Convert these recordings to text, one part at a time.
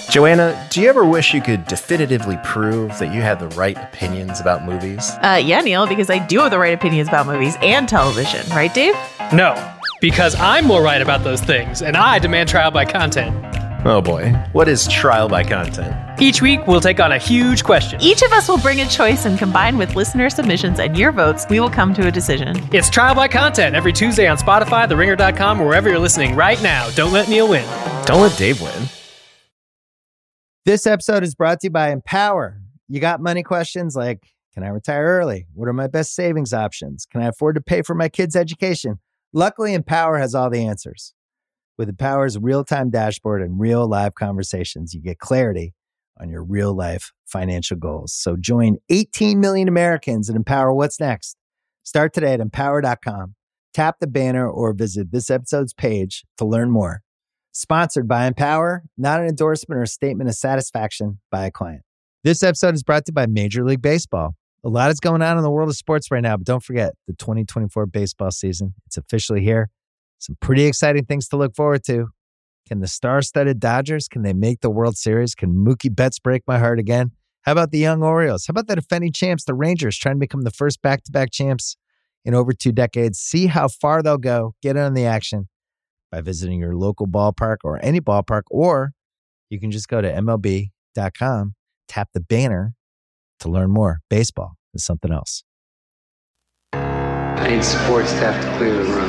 Joanna, do you ever wish you could definitively prove that you had the right opinions about movies? Yeah, Neil, because I do have the right opinions about movies and television. Right, Dave? No, because I'm more right about those things, and I demand trial by content. Oh boy, what is trial by content? Each week, we'll take on a huge question. Each of us will bring a choice, and combined with listener submissions and your votes, we will come to a decision. It's Trial by Content every Tuesday on Spotify, TheRinger.com, or wherever you're listening right now. Don't let Neil win. Don't let Dave win. This episode is brought to you by Empower. You got money questions like, can I retire early? What are my best savings options? Can I afford to pay for my kids' education? Luckily, Empower has all the answers. With Empower's real-time dashboard and real live conversations, you get clarity on your real-life financial goals. So join 18 million Americans and Empower What's Next. Start today at empower.com. Tap the banner or visit this episode's page to learn more. Sponsored by Empower, not an endorsement or a statement of satisfaction by a client. This episode is brought to you by Major League Baseball. A lot is going on in the world of sports right now, but don't forget the 2024 baseball season. It's officially here. Some pretty exciting things to look forward to. Can the star-studded Dodgers, can they make the World Series? Can Mookie Betts break my heart again? How about the young Orioles? How about the defending champs, the Rangers, trying to become the first back-to-back champs in over 2 decades? See how far they'll go. Get in on the action by visiting your local ballpark or any ballpark, or you can just go to MLB.com, tap the banner to learn more. Baseball is something else. I need support staff to clear the room.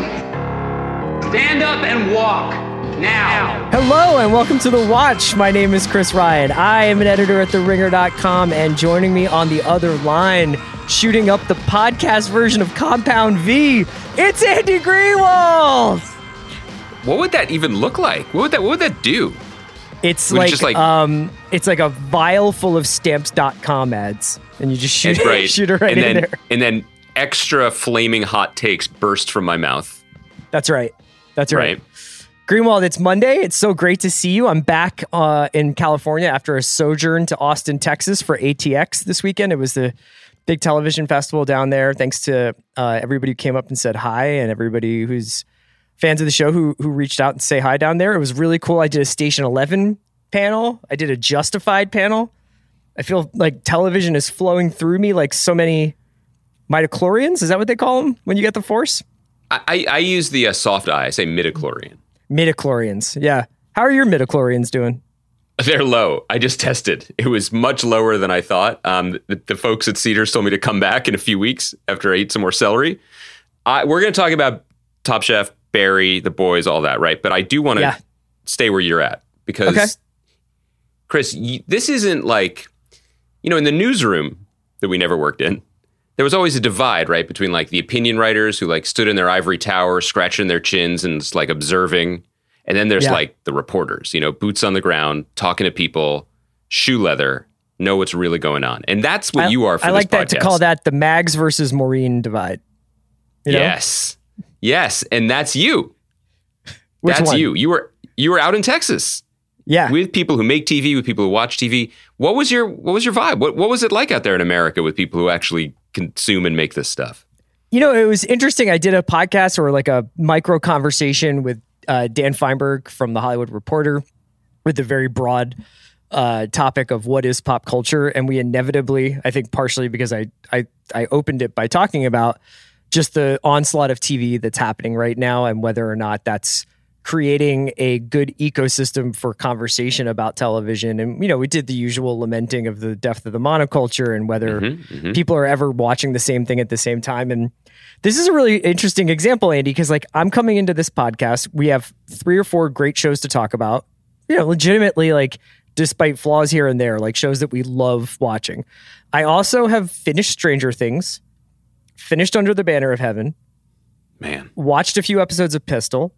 Stand up and walk now. Hello and welcome to The Watch. My name is Chris Ryan. I am an editor at TheRinger.com, and joining me on the other line, shooting up the podcast version of Compound V, it's Andy Greenwald. What would that even look like? What would that do? It's would like, it's like a vial full of stamps.com ads, and you just shoot it right in there. And then extra flaming hot takes burst from my mouth. That's right. Greenwald, it's Monday. It's so great to see you. I'm back in California after a sojourn to Austin, Texas for ATX this weekend. It was the big television festival down there. Thanks to everybody who came up and said hi, and everybody who's fans of the show who reached out and say hi down there. It was really cool. I did a Station 11 panel. I did a Justified panel. I feel like television is flowing through me like so many midichlorians. Is that what they call them when you get the force? I use the soft I say midichlorian. Midichlorians, yeah. How are your midichlorians doing? They're low. I just tested. It was much lower than I thought. The folks at Cedars told me to come back in a few weeks after I ate some more celery. We're going to talk about Top Chef, Barry, The Boys, all that, right? But I do want to stay where you're at because, Chris, this isn't like, in the newsroom that we never worked in, there was always a divide, right, between like the opinion writers who like stood in their ivory tower, scratching their chins and just like observing. And then there's like the reporters, boots on the ground, talking to people, shoe leather, know what's really going on. And that's what you are for this podcast. I like that to call that the Mags versus Maureen divide. Yes. Yes. And that's you. Which that's one? you. You were out in Texas. Yeah. With people who make TV, with people who watch TV. What was your vibe? What was it like out there in America with people who actually consume and make this stuff? It was interesting. I did a podcast or like a micro conversation with Dan Feinberg from The Hollywood Reporter with the very broad topic of what is pop culture. And we inevitably, I think partially because I opened it by talking about just the onslaught of TV that's happening right now and whether or not that's creating a good ecosystem for conversation about television. And, we did the usual lamenting of the death of the monoculture and whether people are ever watching the same thing at the same time. And this is a really interesting example, Andy, because like I'm coming into this podcast, we have 3 or 4 great shows to talk about, legitimately, like despite flaws here and there, like shows that we love watching. I also have finished Stranger Things, finished Under the Banner of Heaven, watched a few episodes of Pistol,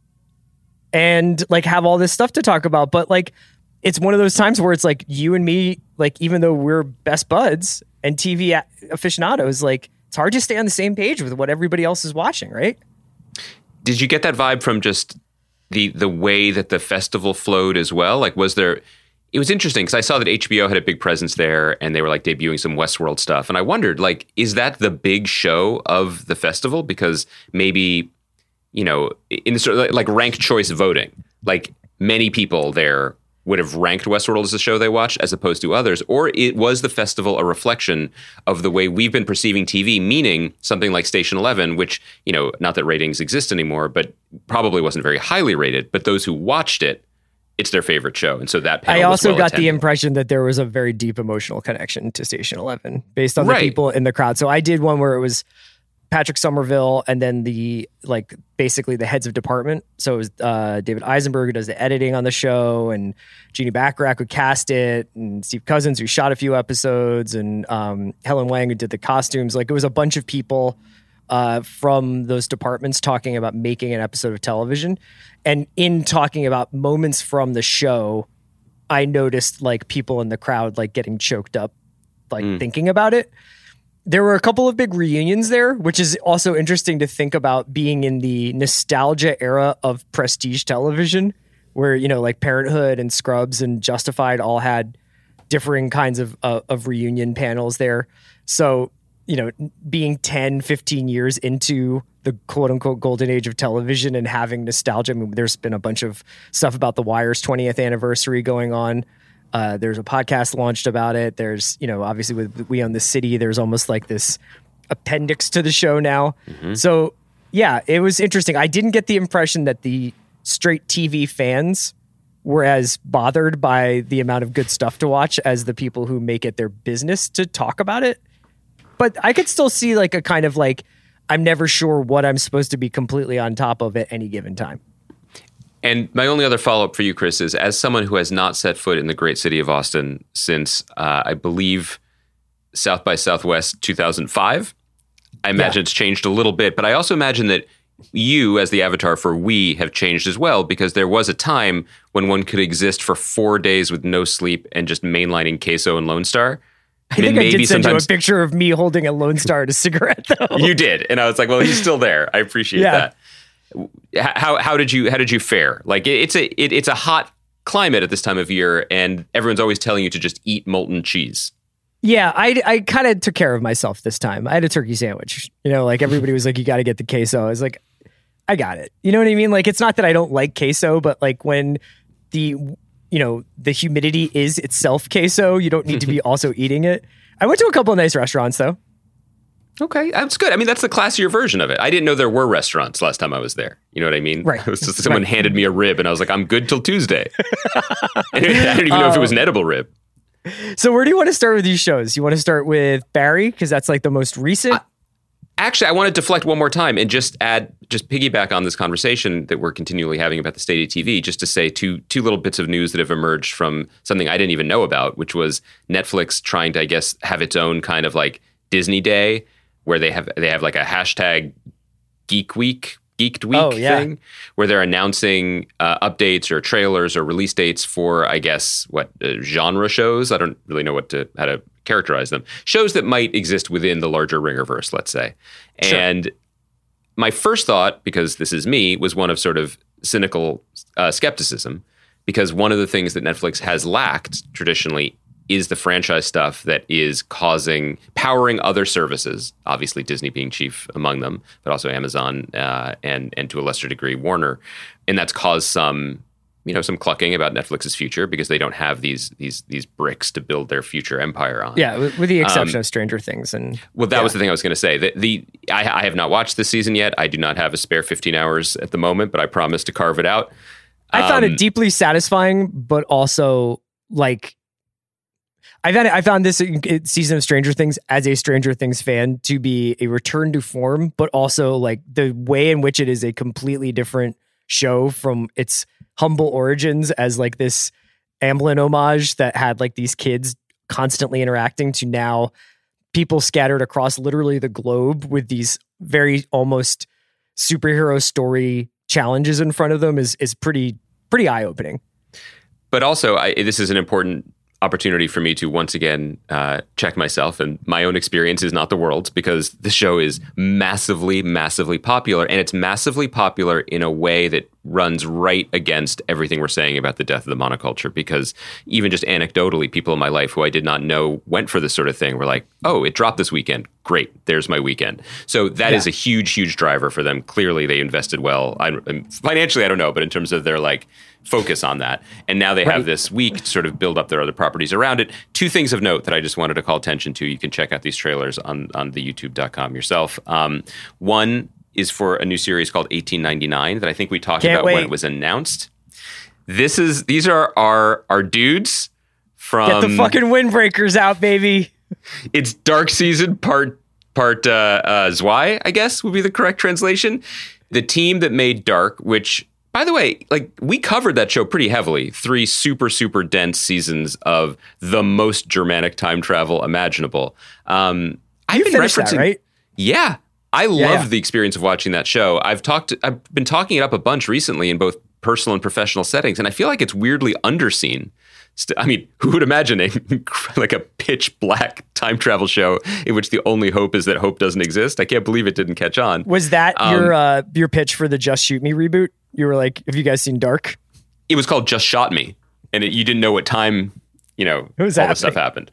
and like have all this stuff to talk about. But like, it's one of those times where it's like you and me, like, even though we're best buds and TV aficionados, like it's hard to stay on the same page with what everybody else is watching. Right. Did you get that vibe from just the way that the festival flowed as well? Like, it was interesting because I saw that HBO had a big presence there and they were like debuting some Westworld stuff. And I wondered, like, is that the big show of the festival? Because maybe, in the sort of like ranked choice voting, like many people there would have ranked Westworld as a show they watched as opposed to others, or it was the festival a reflection of the way we've been perceiving TV, meaning something like Station 11, which, not that ratings exist anymore, but probably wasn't very highly rated, but those who watched it, it's their favorite show. And so that panel I also got attended. the impression that there was a very deep emotional connection to Station 11 based on the people in the crowd. So I did one where it was Patrick Somerville and then basically the heads of department. So it was David Eisenberg, who does the editing on the show, and Jeannie Bacharach, who cast it, and Steve Cousins, who shot a few episodes, and Helen Wang, who did the costumes. Like, it was a bunch of people from those departments talking about making an episode of television. And in talking about moments from the show, I noticed people in the crowd getting choked up, thinking about it. There were a couple of big reunions there, which is also interesting to think about, being in the nostalgia era of prestige television, where, Parenthood and Scrubs and Justified all had differing kinds of reunion panels there. So, being 10, 15 years into the quote unquote golden age of television and having nostalgia. I mean, there's been a bunch of stuff about The Wire's 20th anniversary going on. There's a podcast launched about it. There's, obviously with We Own the City, there's almost this appendix to the show now. Mm-hmm. So yeah, it was interesting. I didn't get the impression that the straight TV fans were as bothered by the amount of good stuff to watch as the people who make it their business to talk about it. But I could still see a kind of I'm never sure what I'm supposed to be completely on top of at any given time. And my only other follow-up for you, Chris, is as someone who has not set foot in the great city of Austin since, I believe, South by Southwest 2005, I imagine it's changed a little bit. But I also imagine that you, as the avatar for we, have changed as well, because there was a time when one could exist for 4 days with no sleep and just mainlining Queso and Lone Star. I think I did send you a picture of me holding a Lone Star and a cigarette, though. You did. And I was like, well, he's still there. I appreciate that. How did you fare? It's a hot climate at this time of year, and everyone's always telling you to just eat molten cheese. Yeah, I kind of took care of myself this time. I had a turkey sandwich. Everybody was like, you got to get the queso. I was like, I got it. You know what I mean? It's not that I don't like queso, but when the humidity is itself queso, you don't need to be also eating it. I went to a couple of nice restaurants, though. Okay, that's good. I mean, that's the classier version of it. I didn't know there were restaurants last time I was there. You know what I mean? Right. It was just someone handed me a rib, and I was like, I'm good till Tuesday. I didn't even know if it was an edible rib. So where do you want to start with these shows? You want to start with Barry, because that's the most recent? Actually, I want to deflect one more time and just piggyback on this conversation that we're continually having about the state of TV, just to say two little bits of news that have emerged from something I didn't even know about, which was Netflix trying to, I guess, have its own kind of Disney Day, where they have a hashtag Geeked Week thing, where they're announcing updates or trailers or release dates for, I guess, genre shows. I don't really know how to characterize them. Shows that might exist within the larger Ringerverse, let's say. Sure. And my first thought, because this is me, was one of sort of cynical skepticism, because one of the things that Netflix has lacked traditionally is the franchise stuff that is powering other services, obviously Disney being chief among them, but also Amazon and to a lesser degree Warner. And that's caused some clucking about Netflix's future, because they don't have these bricks to build their future empire on. Yeah, with the exception of Stranger Things. And that was the thing I was going to say. I have not watched this season yet. I do not have a spare 15 hours at the moment, but I promise to carve it out. I found it deeply satisfying, but also I found this season of Stranger Things, as a Stranger Things fan, to be a return to form, but also the way in which it is a completely different show from its humble origins as this Amblin homage that had these kids constantly interacting, to now people scattered across literally the globe with these very almost superhero story challenges in front of them is pretty eye-opening. But also, this is an important opportunity for me to once again check myself, and my own experience is not the world's, because the show is massively, massively popular, and it's massively popular in a way that runs right against everything we're saying about the death of the monoculture, because even just anecdotally, people in my life who I did not know went for this sort of thing were like, oh, it dropped this weekend. Great. There's my weekend. So that is a huge, huge driver for them. Clearly, they invested well. Financially, I don't know, but in terms of their like focus on that. And now they have this week to sort of build up their other properties around it. Two things of note that I just wanted to call attention to. You can check out these trailers on the youtube.com yourself. One is for a new series called 1899 that I think we talked about when it was announced. These are our dudes from... Get the fucking windbreakers out, baby. It's Dark Season part Zwei, I guess would be the correct translation. The team that made Dark, which, by the way, like we covered that show pretty heavily. 3 super, super dense seasons of the most Germanic time travel imaginable. I've been referencing, that, right? Yeah. I loved the experience of watching that show. I've been talking it up a bunch recently in both personal and professional settings, and I feel like it's weirdly underseen. I mean, who would imagine like a pitch black time travel show in which the only hope is that hope doesn't exist? I can't believe it didn't catch on. Was that your pitch for the Just Shoot Me reboot? You were like, have you guys seen Dark? It was called Just Shot Me, and you didn't know what time, all this stuff happened.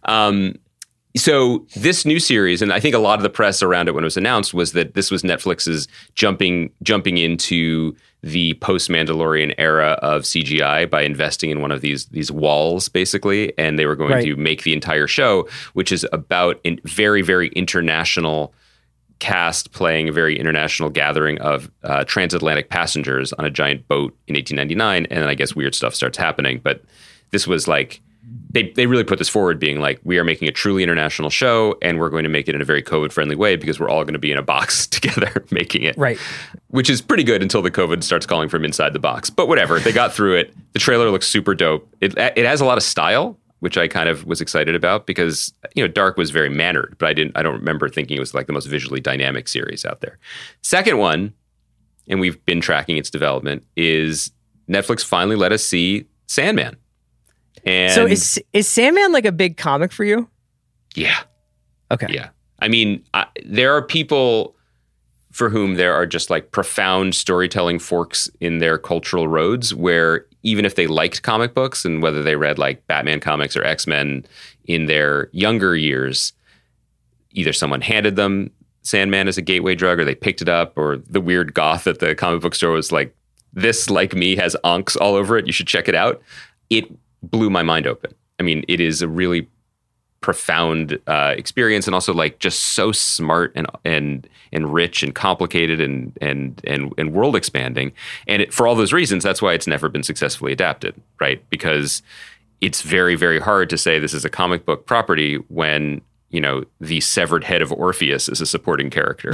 So this new series, and I think a lot of the press around it when it was announced, was that this was Netflix's jumping into the post-Mandalorian era of CGI by investing in one of these walls, basically, and they were going to make the entire show, which is about a very, very international cast playing a very international gathering of transatlantic passengers on a giant boat in 1899, and then I guess weird stuff starts happening. But this was like... They really put this forward being like, we are making a truly international show and we're going to make it in a very COVID-friendly way because we're all going to be in a box together making it. Right. Which is pretty good until the COVID starts calling from inside the box. But whatever, they got through it. The trailer looks super dope. It has a lot of style, which I kind of was excited about because, Dark was very mannered, but I don't remember thinking it was like the most visually dynamic series out there. Second one, and we've been tracking its development, is Netflix finally let us see Sandman. And so is Sandman like a big comic for you? Yeah. Okay. Yeah. I mean, there are people for whom there are just like profound storytelling forks in their cultural roads where even if they liked comic books and whether they read like Batman comics or X-Men in their younger years, either someone handed them Sandman as a gateway drug or they picked it up, or the weird goth at the comic book store was like, this, like me, has onks all over it. You should check it out. It blew my mind open. I mean, it is a really profound experience, and also like just so smart and rich and complicated and world expanding. And for all those reasons, that's why it's never been successfully adapted, right? Because it's very, very hard to say this is a comic book property when the severed head of Orpheus is a supporting character.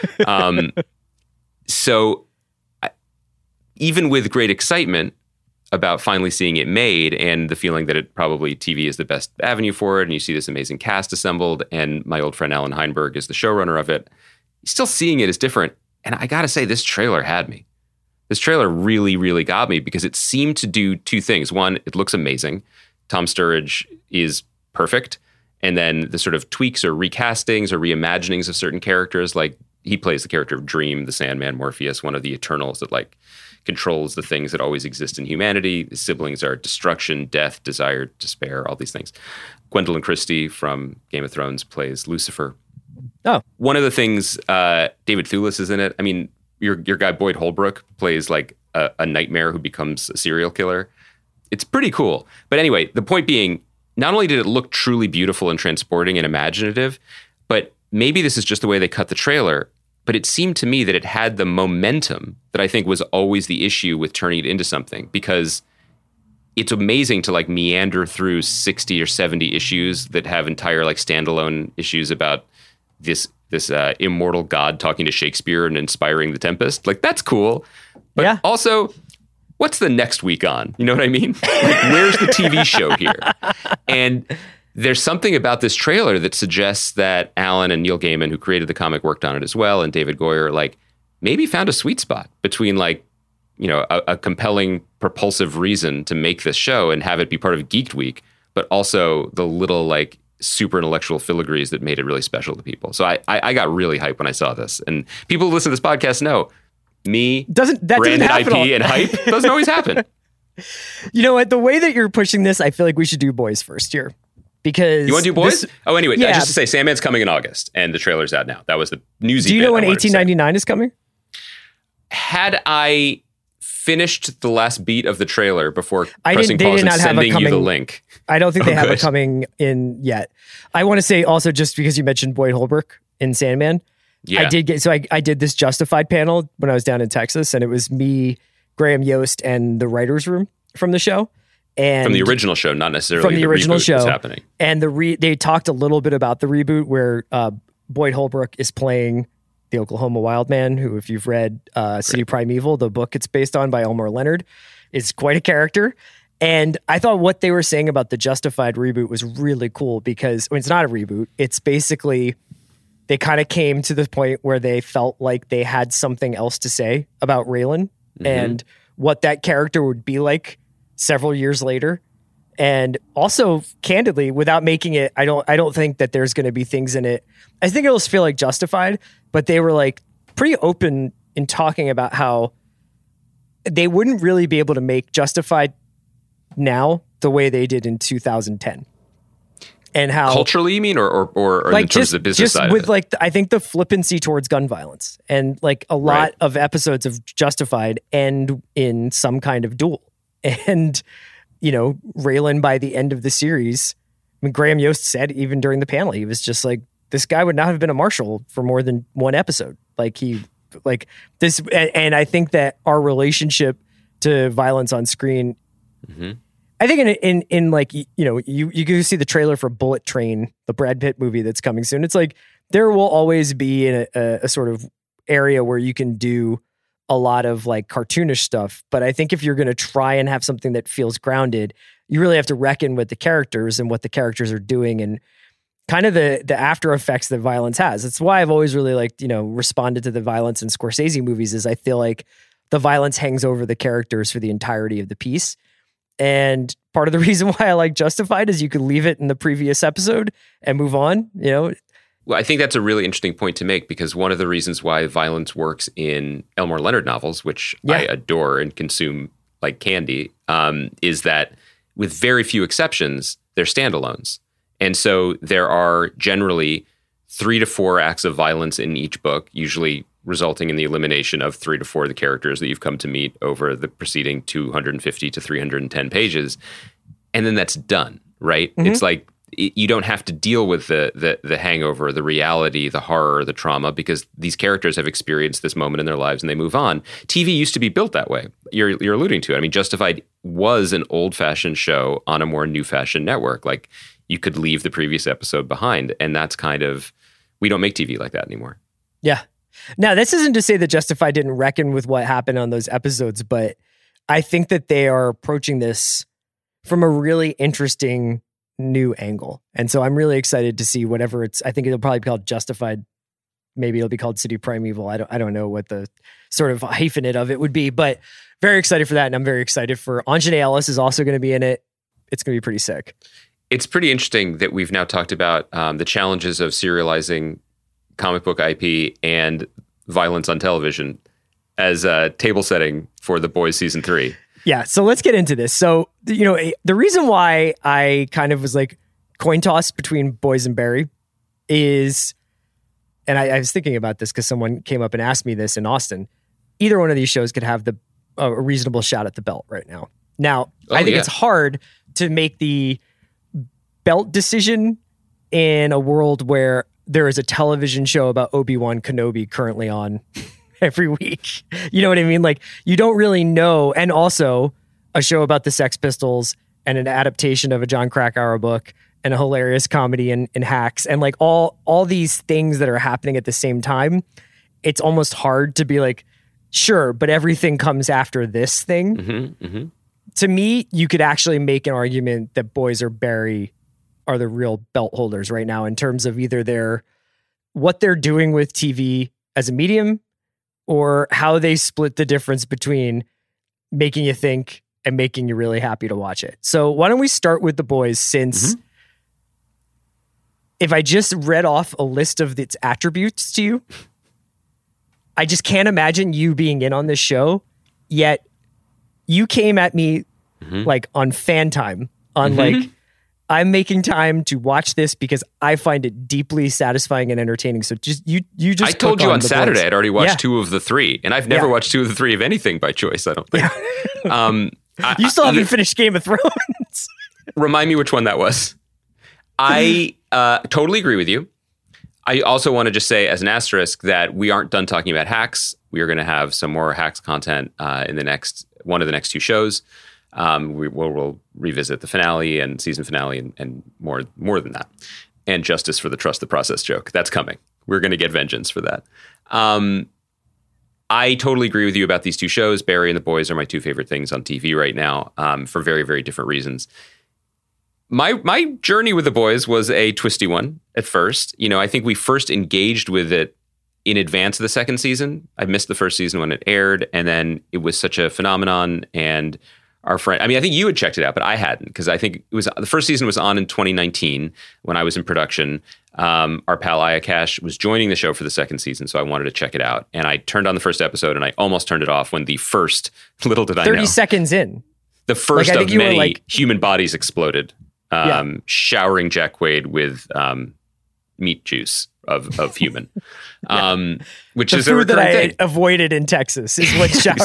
So even with great excitement about finally seeing it made and the feeling that it probably TV is the best avenue for it, and you see this amazing cast assembled, and my old friend Alan Heinberg is the showrunner of it, still seeing it is different. And I gotta say, this trailer had me. This trailer really, really got me because it seemed to do two things. One, it looks amazing. Tom Sturridge is perfect. And then the sort of tweaks or recastings or reimaginings of certain characters, like he plays the character of Dream, the Sandman, Morpheus, one of the Eternals that like controls the things that always exist in humanity. His siblings are destruction, death, desire, despair, all these things. Gwendolyn Christie from Game of Thrones plays Lucifer. Oh. One of the things, David Thewlis is in it. I mean, your guy Boyd Holbrook plays like a nightmare who becomes a serial killer. It's pretty cool. But anyway, the point being, not only did it look truly beautiful and transporting and imaginative, but maybe this is just the way they cut the trailer, but it seemed to me that it had the momentum that I think was always the issue with turning it into something, because it's amazing to like meander through 60 or 70 issues that have entire like standalone issues about this immortal god talking to Shakespeare and inspiring the Tempest. Like, that's cool. But yeah. Also, what's the next week on? You know what I mean? Like, where's the TV show here? And there's something about this trailer that suggests that Alan and Neil Gaiman, who created the comic, worked on it as well, and David Goyer, like, maybe found a sweet spot between, like, you know, a compelling, propulsive reason to make this show and have it be part of Geeked Week, but also the little, like, super intellectual filigrees that made it really special to people. So I got really hyped when I saw this. And people who listen to this podcast know me, doesn't branded happen IP and hype doesn't always happen. You know what? The way that you're pushing this, I feel like we should do Boys first here. Because you want to do Boys? Anyway, yeah. just to say, Sandman's coming in August, and the trailer's out now. That was the newsy. Do you know when 1899 is coming? Had I finished the last beat of the trailer before pressing pause and sending you the link, I don't think they have it coming in yet. I want to say also, just because you mentioned Boyd Holbrook in Sandman, I did this Justified panel when I was down in Texas, and it was me, Graham Yost, and the writers' room from the show. And from the original show, not necessarily from the original show. That's happening. And they talked a little bit about the reboot where Boyd Holbrook is playing the Oklahoma Wild Man, who, if you've read City Primeval, the book it's based on by Elmore Leonard, is quite a character. And I thought what they were saying about the Justified reboot was really cool because it's not a reboot. It's basically they kind of came to the point where they felt like they had something else to say about Raylan and what that character would be like several years later. And also, candidly, without making it, I don't think that there's going to be things in it. I think it'll feel like Justified, but they were like pretty open in talking about how they wouldn't really be able to make Justified now the way they did in 2010. And how culturally, you mean, or like in terms of the business side with of it? Like, I think the flippancy towards gun violence and like a lot of episodes of Justified end in some kind of duel. And, you know, Raylan, by the end of the series, I mean, Graham Yost said even during the panel, he was just like, this guy would not have been a marshal for more than one episode. And I think that our relationship to violence on screen, I think in like, you know, you go see the trailer for Bullet Train, the Brad Pitt movie that's coming soon. It's like, there will always be a sort of area where you can do a lot of like cartoonish stuff. But I think if you're going to try and have something that feels grounded, you really have to reckon with the characters and what the characters are doing and kind of the after effects that violence has. That's why I've always really like, you know, responded to the violence in Scorsese movies is I feel like the violence hangs over the characters for the entirety of the piece. And part of the reason why I like Justified is you could leave it in the previous episode and move on, you know. Well, I think that's a really interesting point to make because one of the reasons why violence works in Elmore Leonard novels, which I adore and consume like candy, is that with very few exceptions, they're standalones. And so there are generally 3 to 4 acts of violence in each book, usually resulting in the elimination of 3 to 4 of the characters that you've come to meet over the preceding 250 to 310 pages. And then that's done, right? It's like, you don't have to deal with the hangover, the reality, the horror, the trauma, because these characters have experienced this moment in their lives and they move on. TV used to be built that way. You're alluding to it. I mean, Justified was an old-fashioned show on a more new-fashioned network. Like, you could leave the previous episode behind, and that's kind of, we don't make TV like that anymore. Yeah. Now, this isn't to say that Justified didn't reckon with what happened on those episodes, but I think that they are approaching this from a really interesting new angle. And so I'm really excited to see whatever I think it'll probably be called Justified. Maybe it'll be called City Primeval. I don't know what the sort of hyphenate of it would be, but very excited for that. And I'm very excited for Anjanae Ellis is also going to be in it. It's going to be pretty sick. It's pretty interesting that we've now talked about the challenges of serializing comic book IP and violence on television as table setting for The Boys season 3. Yeah, so let's get into this. So, you know, the reason why I kind of was like coin toss between Boys and Barry is, and I was thinking about this because someone came up and asked me this in Austin. Either one of these shows could have a reasonable shot at the belt right now. Now, I think it's hard to make the belt decision in a world where there is a television show about Obi-Wan Kenobi currently on every week. You know what I mean? Like, you don't really know. And also a show about the Sex Pistols and an adaptation of a John Krakauer book and a hilarious comedy in Hacks and like all these things that are happening at the same time. It's almost hard to be like, sure, but everything comes after this thing. To me, you could actually make an argument that Boys or Barry are the real belt holders right now in terms of either what they're doing with TV as a medium or how they split the difference between making you think and making you really happy to watch it. So why don't we start with The Boys, since if I just read off a list of its attributes to you, I just can't imagine you being in on this show, yet you came at me like on fan time, on like, I'm making time to watch this because I find it deeply satisfying and entertaining. So you just I told you on Saturday I'd already watched 2 of the 3, and I've never watched 2 of the 3 of anything by choice, I don't think. You still haven't finished Game of Thrones. Remind me which one that was. I totally agree with you. I also want to just say as an asterisk that we aren't done talking about Hacks. We are going to have some more Hacks content in the next one of the next 2 shows. We'll revisit the finale and season finale and more than that. And justice for the trust the process joke. That's coming. We're going to get vengeance for that. I totally agree with you about these 2 shows. Barry and The Boys are my 2 favorite things on TV right now for very, very different reasons. My journey with The Boys was a twisty one at first. You know, I think we first engaged with it in advance of the second season. I missed the first season when it aired, and then it was such a phenomenon. And our friend, I mean, I think you had checked it out, but I hadn't, because I think it was the first season was on in 2019 when I was in production. Our pal Ayakash was joining the show for the second season, so I wanted to check it out. And I turned on the first episode, and I almost turned it off when the first, little did I know, 30 seconds in, the first of many human bodies exploded. Showering Jack Quaid with meat juice of human, which the is food a that I thing. avoided in Texas is what showered.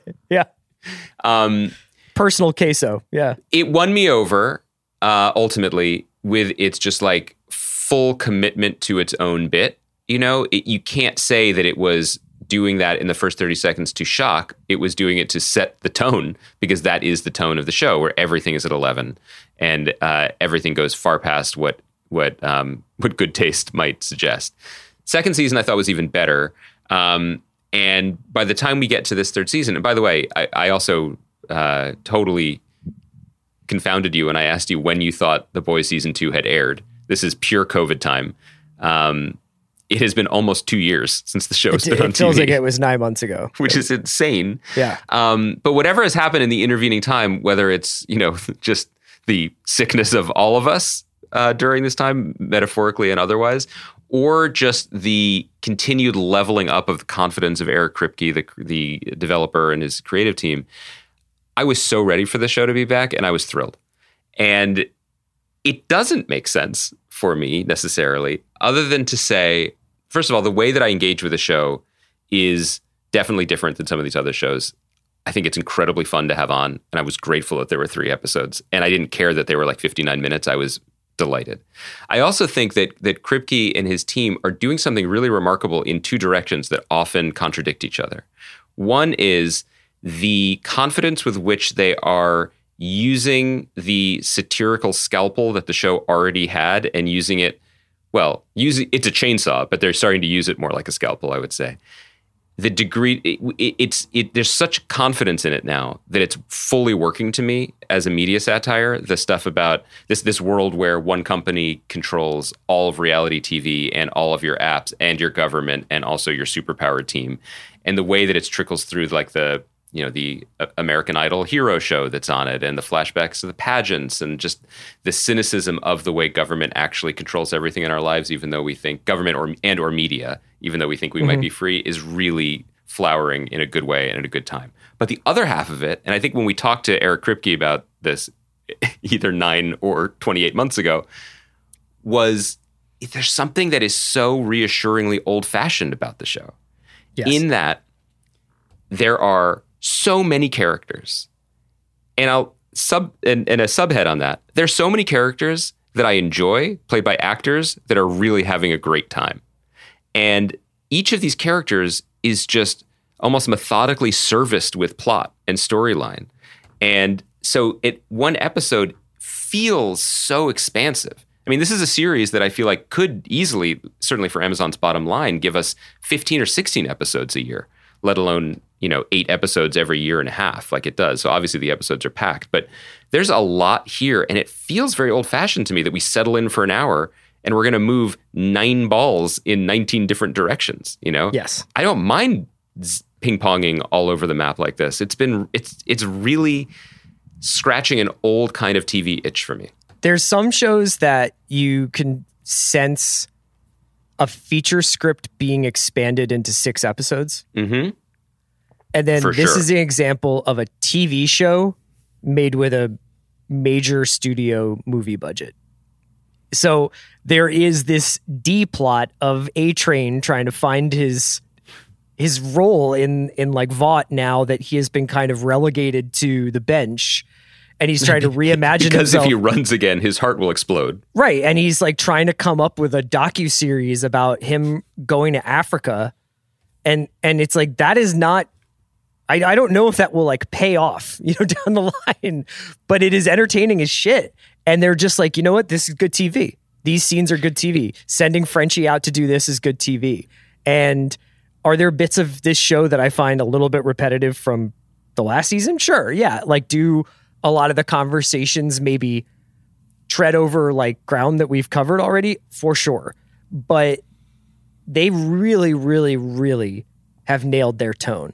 Exactly. Personal queso. Yeah, it won me over ultimately with its just like full commitment to its own bit. You know, you can't say that it was doing that in the first 30 seconds to shock. It was doing it to set the tone, because that is the tone of the show, where everything is at 11 and everything goes far past what good taste might suggest. Second season I thought was even better. And by the time we get to this third season, and by the way, I also totally confounded you when I asked you when you thought The Boys season 2 had aired. This is pure COVID time. It has been almost 2 years since the show has been on TV. It feels like it was 9 months ago. Which is insane. Yeah. But whatever has happened in the intervening time, whether it's, you know, just the sickness of all of us during this time, metaphorically and otherwise, or just the continued leveling up of the confidence of Eric Kripke, the developer, and his creative team, I was so ready for the show to be back, and I was thrilled. And it doesn't make sense for me necessarily, other than to say, first of all, the way that I engage with the show is definitely different than some of these other shows. I think it's incredibly fun to have on, and I was grateful that there were 3 episodes, and I didn't care that they were like 59 minutes. I was delighted. I also think that Kripke and his team are doing something really remarkable in 2 directions that often contradict each other. One is the confidence with which they are using the satirical scalpel that the show already had and using it, well, it's a chainsaw, but they're starting to use it more like a scalpel, I would say. The degree, there's such confidence in it now that it's fully working to me as a media satire. The stuff about this world where one company controls all of reality TV and all of your apps and your government and also your superpowered team, and the way that it trickles through like the American Idol hero show that's on it, and the flashbacks of the pageants, and just the cynicism of the way government actually controls everything in our lives, even though we think government or media, even though we think we might be free, is really flowering in a good way and at a good time. But the other half of it, and I think when we talked to Eric Kripke about this either 9 or 28 months ago, was there's something that is so reassuringly old-fashioned about the show. Yes. In that there are so many characters, and a subhead on that, there's so many characters that I enjoy, played by actors that are really having a great time. And each of these characters is just almost methodically serviced with plot and storyline. And so one episode feels so expansive. I mean, this is a series that I feel like could easily, certainly for Amazon's bottom line, give us 15 or 16 episodes a year, let alone 8 episodes every year and a half like it does. So obviously the episodes are packed, but there's a lot here, and it feels very old-fashioned to me that we settle in for an hour and we're going to move 9 balls in 19 different directions, Yes. I don't mind ping-ponging all over the map like this. It's really scratching an old kind of TV itch for me. There's some shows that you can sense a feature script being expanded into 6 episodes. Mm-hmm. And then For this sure. is an example of a TV show made with a major studio movie budget. So there is this D plot of A-Train trying to find his role in like Vought now that he has been kind of relegated to the bench, and he's trying to reimagine because himself. if he runs again, his heart will explode. Right. And he's like trying to come up with a docuseries about him going to Africa. And it's like, that is not, I don't know if that will like pay off, down the line, but it is entertaining as shit. And they're just like, you know what? This is good TV. These scenes are good TV. Sending Frenchie out to do this is good TV. And are there bits of this show that I find a little bit repetitive from the last season? Sure. Yeah. Like, do a lot of the conversations maybe tread over like ground that we've covered already? For sure. But they really, really, really have nailed their tone.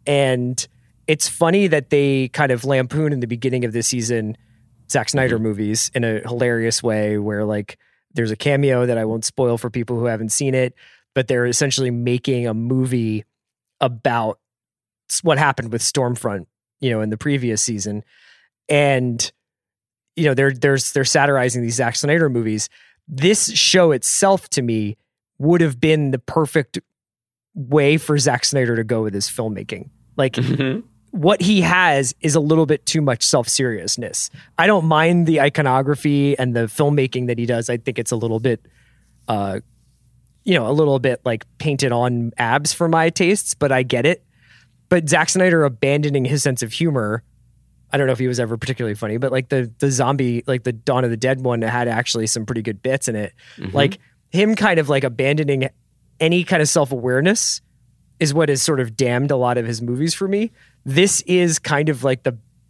And it's funny that they kind of lampoon in the beginning of this season Zack Snyder movies in a hilarious way, where like there's a cameo that I won't spoil for people who haven't seen it, but they're essentially making a movie about what happened with Stormfront, in the previous season. And, they're satirizing these Zack Snyder movies. This show itself, to me, would have been the perfect way for Zack Snyder to go with his filmmaking. Like, what he has is a little bit too much self-seriousness. I don't mind the iconography and the filmmaking that he does. I think it's a little bit, a little bit like painted on abs for my tastes, but I get it. But Zack Snyder abandoning his sense of humor, I don't know if he was ever particularly funny, but like the zombie, like the Dawn of the Dead one had actually some pretty good bits in it. Like him kind of like abandoning any kind of self-awareness is what has sort of damned a lot of his movies for me. This is kind of like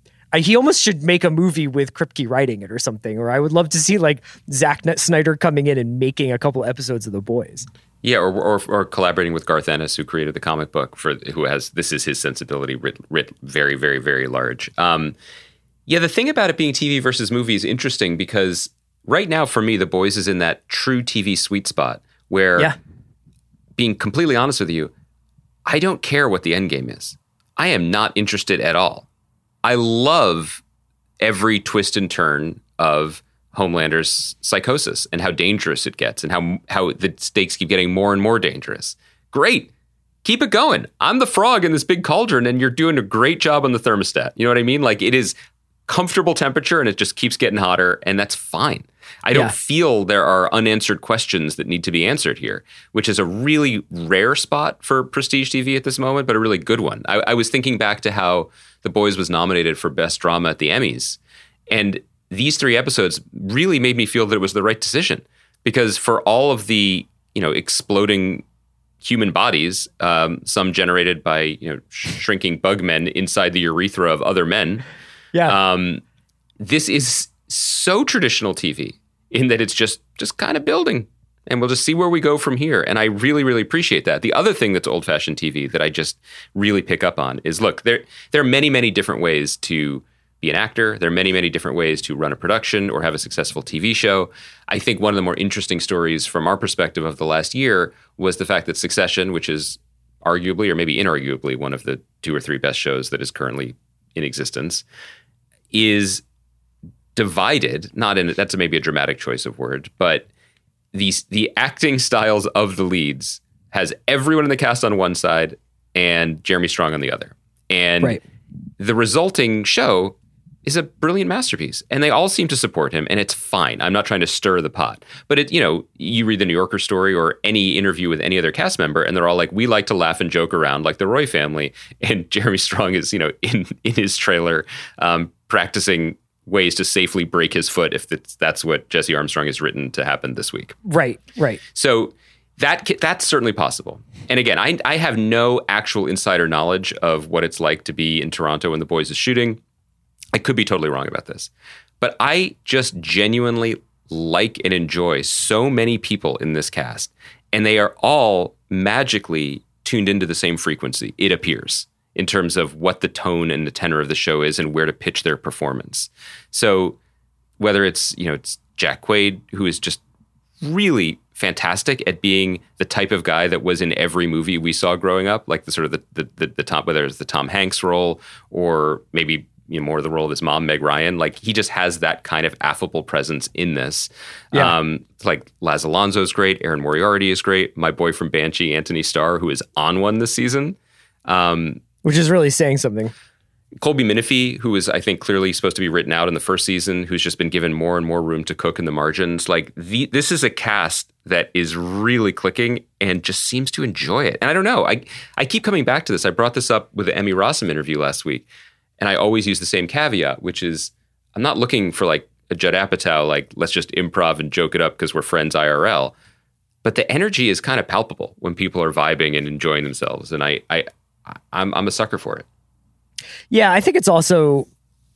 he almost should make a movie with Kripke writing it or something, or I would love to see like Zack Snyder coming in and making a couple episodes of The Boys. Yeah, or collaborating with Garth Ennis, who created the comic book, this is his sensibility writ very, very, very large. The thing about it being TV versus movie is interesting because right now for me, The Boys is in that true TV sweet spot where, being completely honest with you, I don't care what the end game is. I am not interested at all. I love every twist and turn of Homelander's psychosis and how dangerous it gets and how the stakes keep getting more and more dangerous. Great. Keep it going. I'm the frog in this big cauldron and you're doing a great job on the thermostat. You know what I mean? Like, it is comfortable temperature and it just keeps getting hotter, and that's fine. I don't feel there are unanswered questions that need to be answered here, which is a really rare spot for prestige TV at this moment, but a really good one. I was thinking back to how The Boys was nominated for Best Drama at the Emmys, and these 3 episodes really made me feel that it was the right decision, because for all of the, exploding human bodies, some generated by, shrinking bug men inside the urethra of other men. This is so traditional TV in that it's just kind of building, and we'll just see where we go from here. And I really, really appreciate that. The other thing that's old-fashioned TV that I just really pick up on is, look, there are many, many different ways to be an actor. There are many, many different ways to run a production or have a successful TV show. I think one of the more interesting stories from our perspective of the last year was the fact that Succession, which is arguably or maybe inarguably one of the 2 or 3 best shows that is currently in existence, is divided, that's maybe a dramatic choice of word, but the acting styles of the leads has everyone in the cast on one side and Jeremy Strong on the other. And the resulting show is a brilliant masterpiece, and they all seem to support him, and it's fine. I'm not trying to stir the pot, but you read the New Yorker story or any interview with any other cast member, and they're all like, we like to laugh and joke around like the Roy family, and Jeremy Strong is, in his trailer, practicing ways to safely break his foot if that's what Jesse Armstrong has written to happen this week. Right. So that's certainly possible. And again, I have no actual insider knowledge of what it's like to be in Toronto when The Boys is shooting. I could be totally wrong about this, but I just genuinely like and enjoy so many people in this cast, and they are all magically tuned into the same frequency, it appears, in terms of what the tone and the tenor of the show is and where to pitch their performance. So whether it's Jack Quaid, who is just really fantastic at being the type of guy that was in every movie we saw growing up, like the sort of the Tom, whether it's the Tom Hanks role or maybe more the role of his mom, Meg Ryan. Like he just has that kind of affable presence in this. Yeah. Like Laz Alonso's great. Erin Moriarty is great. My boy from Banshee, Anthony Starr, who is on one this season. Which is really saying something. Colby Minifie, who is, I think, clearly supposed to be written out in the first season, who's just been given more and more room to cook in the margins. Like this is a cast that is really clicking and just seems to enjoy it. And I don't know. I keep coming back to this. I brought this up with the Emmy Rossum interview last week. And I always use the same caveat, which is I'm not looking for like a Judd Apatow, like let's just improv and joke it up because we're friends IRL. But the energy is kind of palpable when people are vibing and enjoying themselves. And I'm a sucker for it. Yeah, I think it's also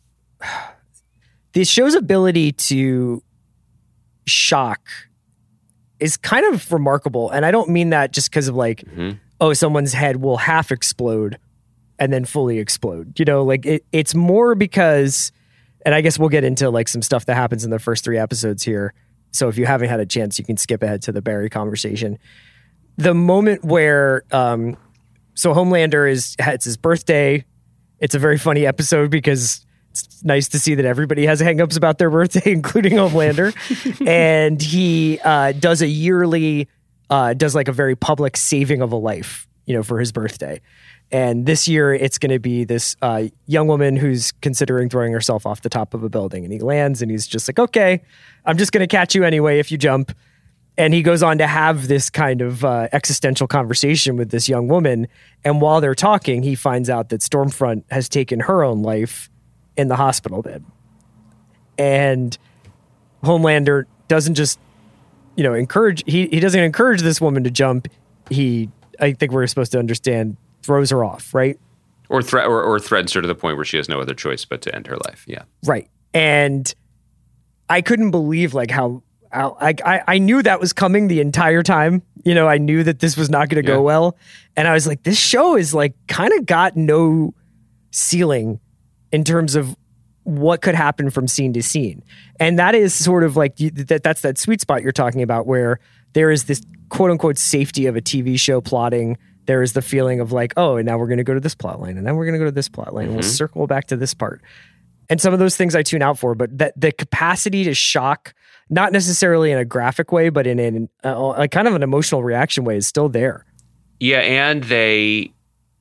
the show's ability to shock is kind of remarkable. And I don't mean that just because of like, oh, someone's head will half explode and then fully explode. Like it's more because, and I guess we'll get into like some stuff that happens in the first 3 episodes here. So if you haven't had a chance, you can skip ahead to the Barry conversation. The moment where, so Homelander it's his birthday. It's a very funny episode because it's nice to see that everybody has hangups about their birthday, including Homelander. And he does a yearly, does like a very public saving of a life, for his birthday. And this year it's going to be this young woman who's considering throwing herself off the top of a building. And he lands and he's just like, okay, I'm just going to catch you anyway if you jump. And he goes on to have this kind of existential conversation with this young woman. And while they're talking, he finds out that Stormfront has taken her own life in the hospital bed. And Homelander doesn't just, encourage, he doesn't encourage this woman to jump. I think we're supposed to understand, throws her off, right? Or threatens her to the point where she has no other choice but to end her life. Yeah. Right. And I couldn't believe like how I knew that was coming the entire time. I knew that this was not going to go well. And I was like, this show is like kind of got no ceiling in terms of what could happen from scene to scene. And that is sort of like that's that sweet spot you're talking about where there is this quote unquote safety of a TV show plotting. There is the feeling of like, oh, and now we're going to go to this plot line and then we're going to go to this plot line and we'll circle back to this part. And some of those things I tune out for, but that the capacity to shock, not necessarily in a graphic way, but in a kind of an emotional reaction way is still there. Yeah, and they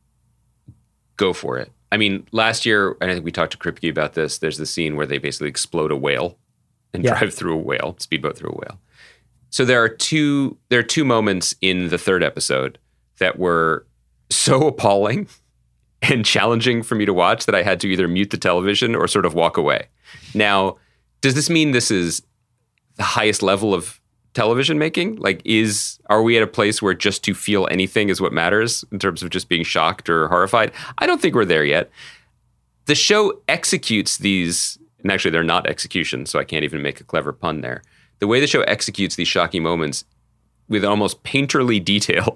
go for it. I mean, last year, and I think we talked to Kripke about this, there's the scene where they basically explode a whale and drive through a whale, speedboat through a whale. So there are two moments in the 3rd episode that were so appalling and challenging for me to watch that I had to either mute the television or sort of walk away. Now, does this mean this is the highest level of television making? Like, are we at a place where just to feel anything is what matters in terms of just being shocked or horrified? I don't think we're there yet. The show executes these, and actually they're not executions, so I can't even make a clever pun there. The way the show executes these shocking moments with almost painterly detail,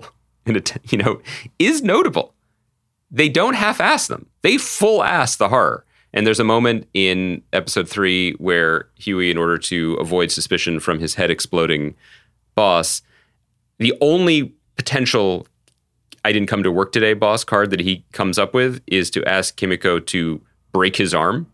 is notable. They don't half-ass them. They full-ass the horror. And there's a moment in episode 3 where Huey, in order to avoid suspicion from his head exploding boss, the only potential I didn't come to work today boss card that he comes up with is to ask Kimiko to break his arm.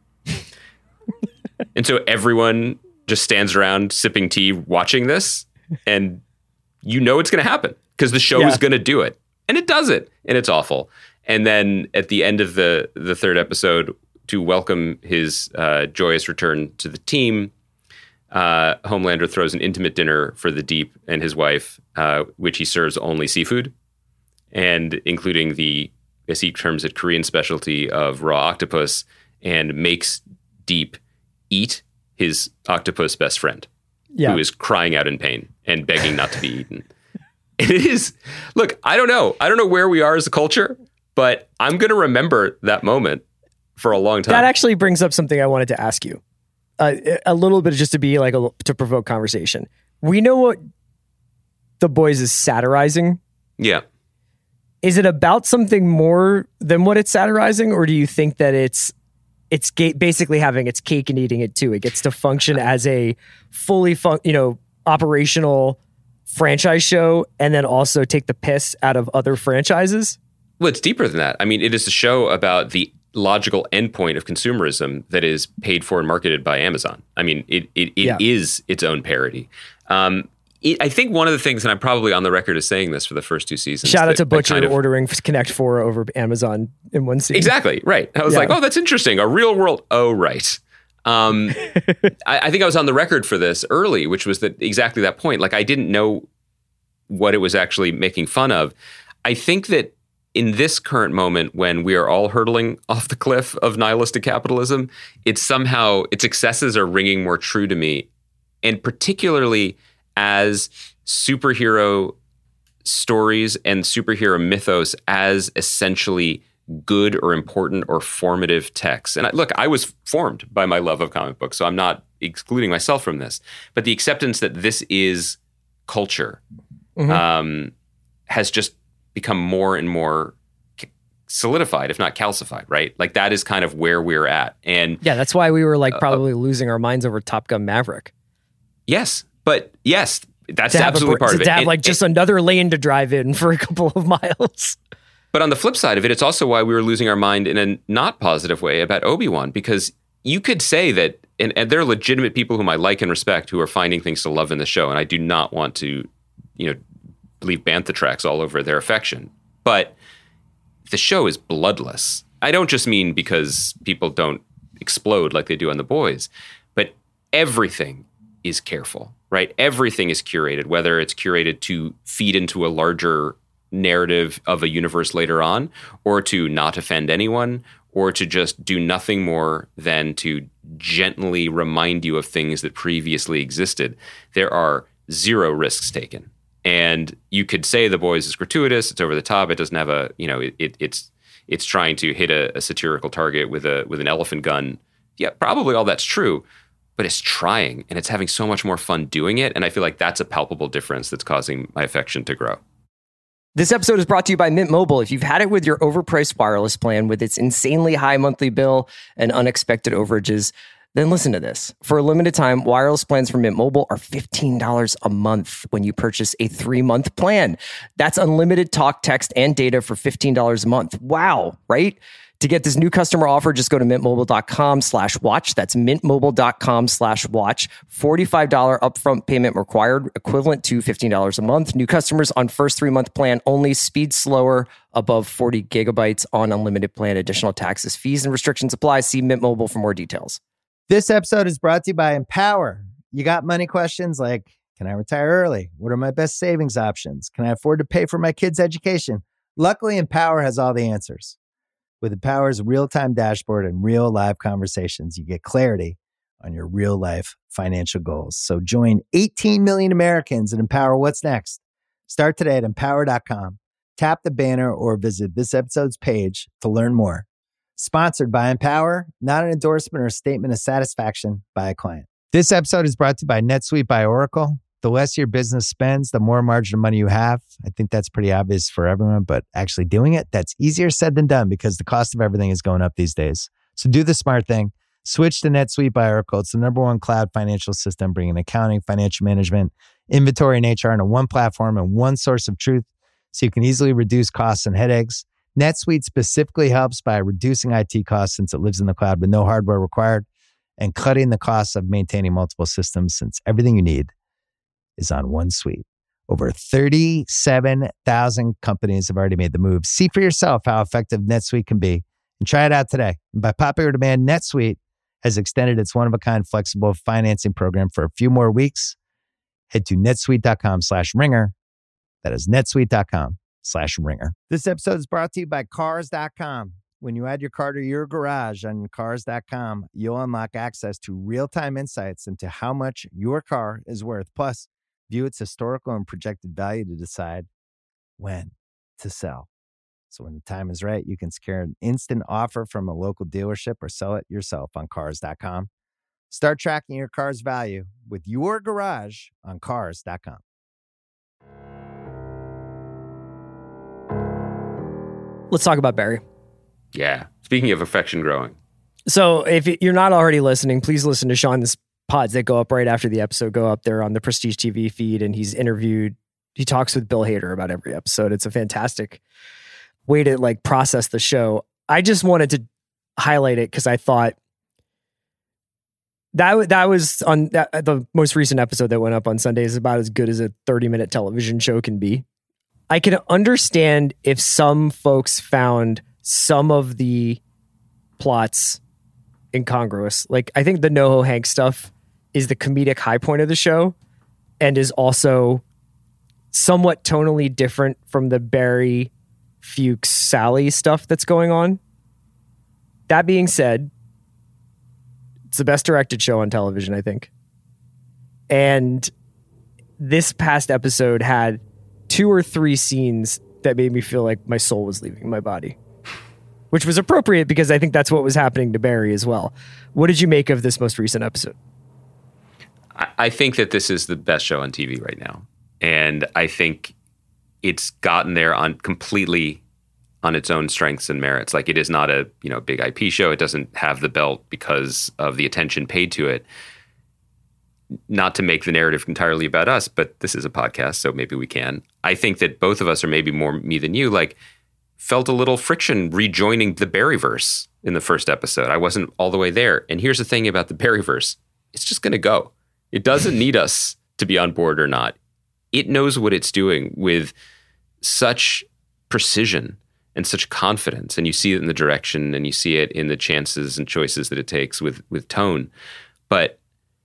And so everyone just stands around sipping tea watching this. And it's going to happen because the show is going to do it. And it does it. And it's awful. And then at the end of the 3rd episode, to welcome his joyous return to the team, Homelander throws an intimate dinner for the Deep and his wife, which he serves only seafood, and including the, as he terms it, Korean specialty of raw octopus, and makes Deep eat his octopus best friend, who is crying out in pain and begging not to be eaten. It is, look, I don't know where we are as a culture, but I'm going to remember that moment for a long time. That actually brings up something I wanted to ask you. A little bit just to be like to provoke conversation. We know what The Boys is satirizing. Yeah. Is it about something more than what it's satirizing, or do you think that it's basically having its cake and eating it too? It gets to function as a fully operational franchise show and then also take the piss out of other franchises? Well, it's deeper than that. I mean, it is a show about the logical endpoint of consumerism that is paid for and marketed by Amazon. I mean, it is its own parody. I think one of the things, and I'm probably on the record as saying this for the first 2 seasons. Shout out to Butcher ordering Connect 4 over Amazon in one season. Exactly, right. I was like, oh, that's interesting. A real world. Oh, right. I think I was on the record for this early, which was exactly that point. Like, I didn't know what it was actually making fun of. I think that in this current moment, when we are all hurtling off the cliff of nihilistic capitalism, its excesses are ringing more true to me, and particularly as superhero stories and superhero mythos as essentially good or important or formative texts. And I was formed by my love of comic books, so I'm not excluding myself from this. But the acceptance that this is culture has just become more and more solidified, if not calcified, right? Like, that is kind of where we're at. And yeah, that's why we were probably losing our minds over Top Gun Maverick. Yes, that's absolutely part of it. To have just another lane to drive in for a couple of miles. But on the flip side of it, it's also why we were losing our mind in a not positive way about Obi-Wan, because you could say that, and there are legitimate people whom I like and respect who are finding things to love in the show, and I do not want to, leave bantha tracks all over their affection. But the show is bloodless. I don't just mean because people don't explode like they do on The Boys, but everything is careful, right? Everything is curated, whether it's curated to feed into a larger narrative of a universe later on, or to not offend anyone, or to just do nothing more than to gently remind you of things that previously existed. There are zero risks taken. And you could say The Boys is gratuitous, it's over the top, it doesn't have a, it's trying to hit a satirical target with an elephant gun. Yeah, probably all that's true, but it's trying, and it's having so much more fun doing it. And I feel like that's a palpable difference that's causing my affection to grow. This episode is brought to you by Mint Mobile. If you've had it with your overpriced wireless plan with its insanely high monthly bill and unexpected overages, then listen to this. For a limited time, wireless plans from Mint Mobile are $15 a month when you purchase a 3-month plan. That's unlimited talk, text, and data for $15 a month. Wow, right? To get this new customer offer, just go to mintmobile.com/watch. That's mintmobile.com/watch. $45 upfront payment required, equivalent to $15 a month. New customers on first 3-month plan only. Speed slower, above 40 gigabytes on unlimited plan. Additional taxes, fees, and restrictions apply. See Mint Mobile for more details. This episode is brought to you by Empower. You got money questions like, can I retire early? What are my best savings options? Can I afford to pay for my kids' education? Luckily, Empower has all the answers. With Empower's real-time dashboard and real live conversations, you get clarity on your real-life financial goals. So join 18 million Americans and Empower what's next. Start today at empower.com. Tap the banner or visit this episode's page to learn more. Sponsored by Empower, not an endorsement or a statement of satisfaction by a client. This episode is brought to you by NetSuite by Oracle. The less your business spends, the more margin of money you have. I think that's pretty obvious for everyone, but actually doing it, that's easier said than done because the cost of everything is going up these days. So do the smart thing. Switch to NetSuite by Oracle. It's the #1 cloud financial system, bringing accounting, financial management, inventory, and HR into one platform and one source of truth so you can easily reduce costs and headaches. NetSuite specifically helps by reducing IT costs since it lives in the cloud with no hardware required, and cutting the costs of maintaining multiple systems since everything you need is on one suite. Over 37,000 companies have already made the move. See for yourself how effective NetSuite can be and try it out today. And by popular demand, NetSuite has extended its one-of-a-kind flexible financing program for a few more weeks. Head to netsuite.com/ringer. That is netsuite.com/ringer. This episode is brought to you by Cars.com. When you add your car to your garage on Cars.com, you'll unlock access to real-time insights into how much your car is worth. Plus, view its historical and projected value to decide when to sell. So when the time is right, you can secure an instant offer from a local dealership or sell it yourself on Cars.com. Start tracking your car's value with your garage on Cars.com. Let's talk about Barry. Yeah. Speaking of affection growing. So if you're not already listening, please listen to Sean this pods that go up right after the episode go up. They're on the Prestige TV feed, and he talks with Bill Hader about every episode. It's a fantastic way to like process the show. I just wanted to highlight it because I thought that was on the most recent episode that went up on Sunday is about as good as a 30-minute television show can be. I can understand if some folks found some of the plots incongruous. Like, I think the NoHo Hank stuff is the comedic high point of the show and is also somewhat tonally different from the Barry, Fuchs, Sally stuff that's going on. That being said, it's the best directed show on television, I think. And this past episode had 2 or 3 scenes that made me feel like my soul was leaving my body, which was appropriate because I think that's what was happening to Barry as well. What did you make of this most recent episode? I think that this is the best show on TV right now. And I think it's gotten there completely on its own strengths and merits. Like, it is not a big IP show. It doesn't have the belt because of the attention paid to it. Not to make the narrative entirely about us, but this is a podcast, so maybe we can. I think that both of us, or maybe more me than you, like, felt a little friction rejoining the Barryverse in the first episode. I wasn't all the way there. And here's the thing about the Barryverse. It's just going to go. It doesn't need us to be on board or not. It knows what it's doing with such precision and such confidence. And you see it in the direction, and you see it in the chances and choices that it takes with tone. But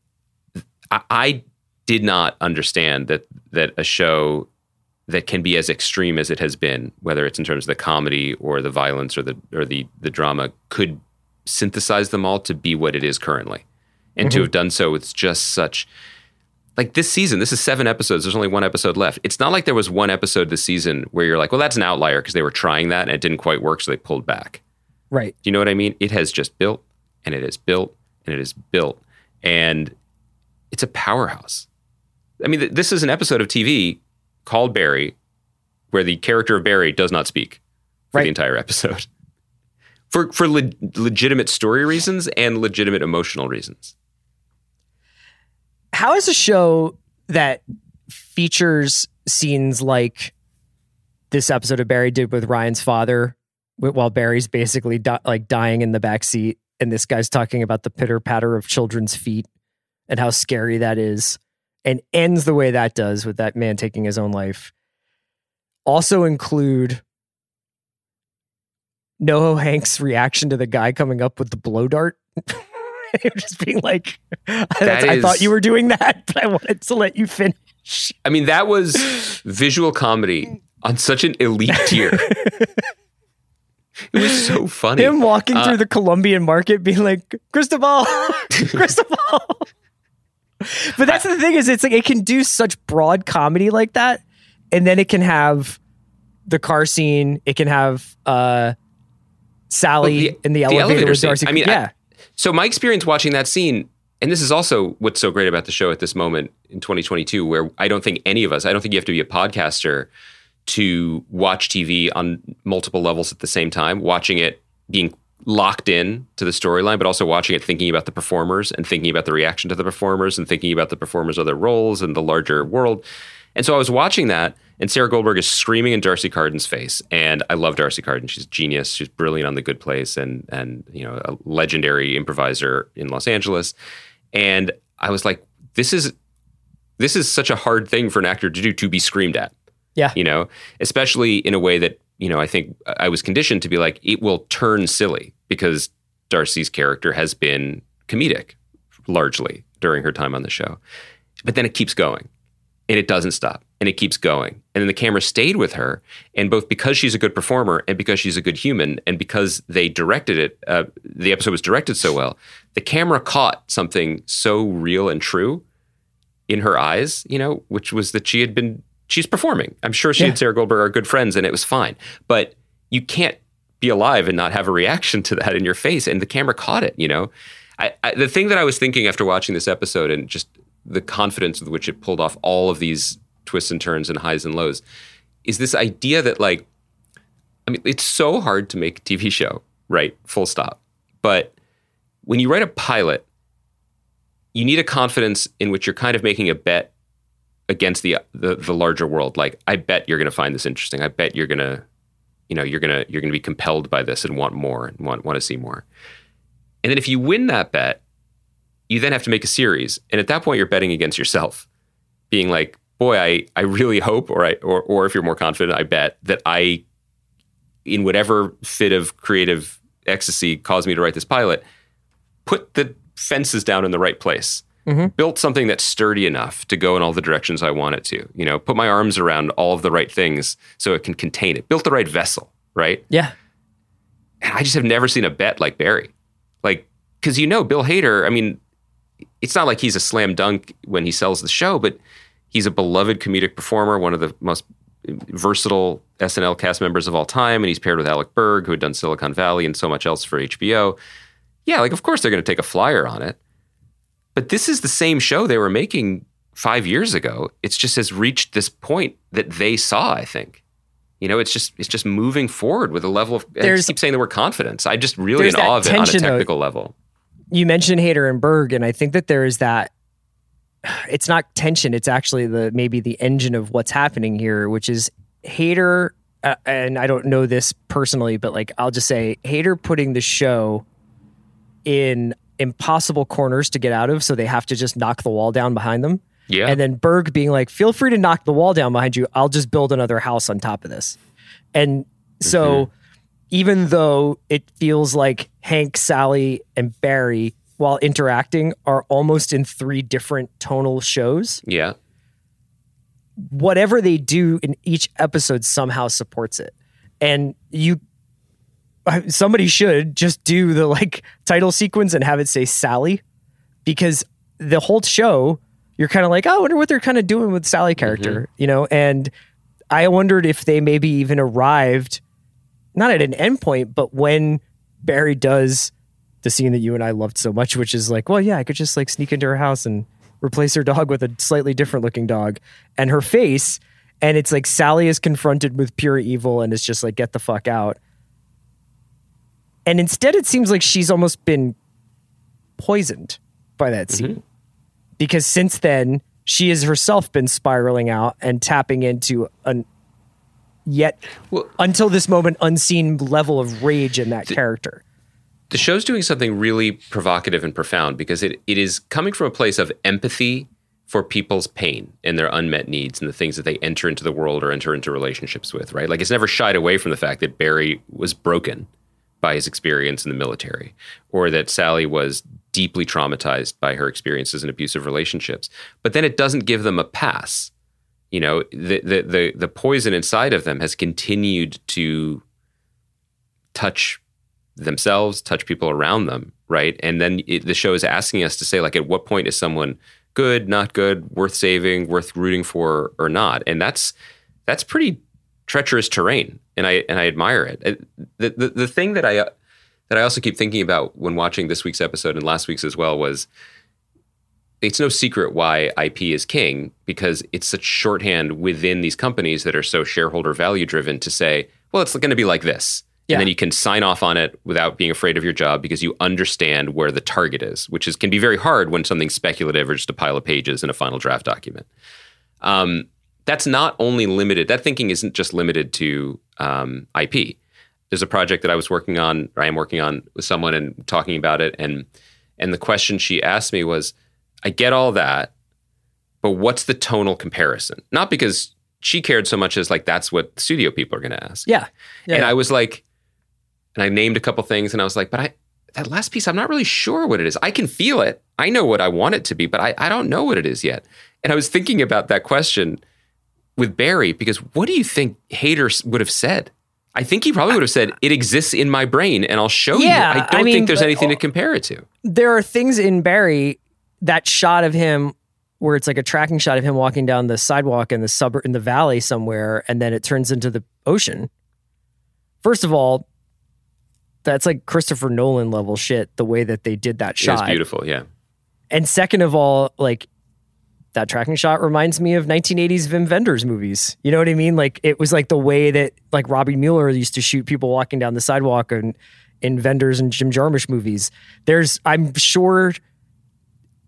I did not understand that a show that can be as extreme as it has been, whether it's in terms of the comedy or the violence or the drama, could synthesize them all to be what it is currently. And to have done so with just such, like, this season, this is 7 episodes. There's only 1 episode left. It's not like there was one episode this season where you're like, well, that's an outlier because they were trying that and it didn't quite work, so they pulled back. Right. Do you know what I mean? It has just built, and it has built, and it has built. And it's a powerhouse. I mean, this is an episode of TV called Barry where the character of Barry does not speak for the entire episode. For legitimate story reasons and legitimate emotional reasons. How is a show that features scenes like this episode of Barry did with Ryan's father, while Barry's basically dying in the backseat, and this guy's talking about the pitter patter of children's feet and how scary that is, and ends the way that does with that man taking his own life, also include NoHo Hank's reaction to the guy coming up with the blow dart? Just being like, I thought you were doing that, but I wanted to let you finish. I mean, that was visual comedy on such an elite tier. It was so funny. Him walking through the Colombian market being like, Cristobal, Cristobal. But that's the thing, is it's like it can do such broad comedy like that, and then it can have the car scene. It can have Sally in the elevator with Darcy. I mean, so my experience watching that scene, and this is also what's so great about the show at this moment in 2022, where I don't think you have to be a podcaster to watch TV on multiple levels at the same time, watching it, being locked in to the storyline, but also watching it, thinking about the performers and thinking about the reaction to the performers and thinking about the performers' other roles and the larger world. And so I was watching that, and Sarah Goldberg is screaming in Darcy Carden's face. And I love Darcy Carden. She's a genius. She's brilliant on The Good Place and a legendary improviser in Los Angeles. And I was like, this is such a hard thing for an actor to do, to be screamed at. Yeah. Especially in a way that, I think I was conditioned to be like, it will turn silly because Darcy's character has been comedic largely during her time on the show. But then it keeps going. And it doesn't stop, and it keeps going. And then the camera stayed with her, and both because she's a good performer and because she's a good human and because they directed it, the episode was directed so well, the camera caught something so real and true in her eyes, which was that she's performing. I'm sure she and Sarah Goldberg are good friends, and it was fine. But you can't be alive and not have a reaction to that in your face, and the camera caught it, the thing that I was thinking after watching this episode, and just the confidence with which it pulled off all of these twists and turns and highs and lows, is this idea that, like, I mean, it's so hard to make a TV show, right? Full stop. But when you write a pilot, you need a confidence in which you're kind of making a bet against the larger world. Like, I bet you're going to find this interesting. I bet you're going to, you're going to be compelled by this and want more and want to see more. And then if you win that bet, you then have to make a series. And at that point, you're betting against yourself, being like, boy, I really hope, or if you're more confident, I bet that I, in whatever fit of creative ecstasy caused me to write this pilot, put the fences down in the right place. Built something that's sturdy enough to go in all the directions I want it to. Put my arms around all of the right things so it can contain it. Built the right vessel, right? Yeah. And I just have never seen a bet like Barry. Like, because Bill Hader, I mean, it's not like he's a slam dunk when he sells the show, but he's a beloved comedic performer, one of the most versatile SNL cast members of all time, and he's paired with Alec Berg, who had done Silicon Valley and so much else for HBO. Yeah, like, of course they're going to take a flyer on it. But this is the same show they were making 5 years ago. It's just has reached this point that they saw, I think. It's just moving forward with a level of, I just keep saying the word confidence. I just really in awe of it on a technical level. You mentioned Hader and Berg, and I think that there is that, it's not tension, it's actually maybe the engine of what's happening here, which is Hader, and I don't know this personally, but like, I'll just say Hader putting the show in impossible corners to get out of, so they have to just knock the wall down behind them. Yeah. And then Berg being like, feel free to knock the wall down behind you. I'll just build another house on top of this. And so even though it feels like Hank, Sally, and Barry, while interacting, are almost in 3 different tonal shows. Yeah. Whatever they do in each episode somehow supports it. And somebody should just do the title sequence and have it say Sally, because the whole show, you're kind of like, oh, I wonder what they're kind of doing with Sally character, and I wondered if they maybe even arrived, not at an endpoint, but when Barry does the scene that you and I loved so much, which is like, well, yeah, I could just sneak into her house and replace her dog with a slightly different looking dog, and her face, and it's like Sally is confronted with pure evil and it's just like, get the fuck out. And instead, it seems like she's almost been poisoned by that scene. Because since then, she has herself been spiraling out and tapping into until this moment, unseen level of rage in that character. The show's doing something really provocative and profound, because it is coming from a place of empathy for people's pain and their unmet needs and the things that they enter into the world or enter into relationships with, right? Like, it's never shied away from the fact that Barry was broken by his experience in the military, or that Sally was deeply traumatized by her experiences in abusive relationships. But then it doesn't give them a pass. The poison inside of them has continued to touch themselves, touch people around them, right? And then the show is asking us to say, like, at what point is someone good, not good, worth saving, worth rooting for, or not? And that's pretty treacherous terrain, and I admire it. The thing that I also keep thinking about when watching this week's episode and last week's as well was, it's no secret why IP is king, because it's such shorthand within these companies that are so shareholder value driven to say, well, it's going to be like this. Yeah. And then you can sign off on it without being afraid of your job, because you understand where the target is, which can be very hard when something's speculative or just a pile of pages in a final draft document. That's not only limited. That thinking isn't just limited to IP. There's a project that I am working on with someone and talking about it. And the question she asked me was, I get all that, but what's the tonal comparison? Not because she cared so much as like, that's what studio people are going to ask. Yeah. And I was like, and I named a couple things and I was like, but that last piece, I'm not really sure what it is. I can feel it. I know what I want it to be, but I don't know what it is yet. And I was thinking about that question with Barry, because what do you think Hader would have said? I think he probably would have said, it exists in my brain and I'll show you. I don't think there's anything to compare it to. There are things in Barry, that shot of him where it's like a tracking shot of him walking down the sidewalk in the valley somewhere, and then it turns into the ocean. First of all, that's like Christopher Nolan level shit, the way that they did that shot. It's beautiful, yeah. And second of all, like, that tracking shot reminds me of 1980s Wim Wenders movies. You know what I mean? Like, it was like the way that like Robbie Mueller used to shoot people walking down the sidewalk in Wenders and Jim Jarmusch movies. I'm sure